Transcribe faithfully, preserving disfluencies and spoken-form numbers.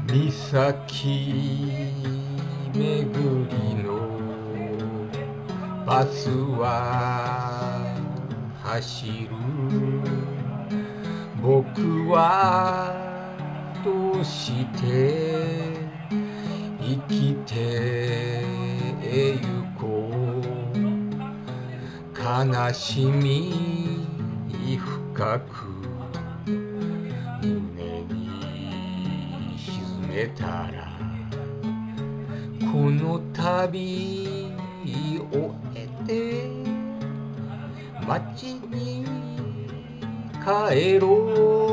岬巡りのバスは走る。僕はどうして生きてゆこう。悲しみ深く胸に沈めたら、この旅終えて街に帰ろう。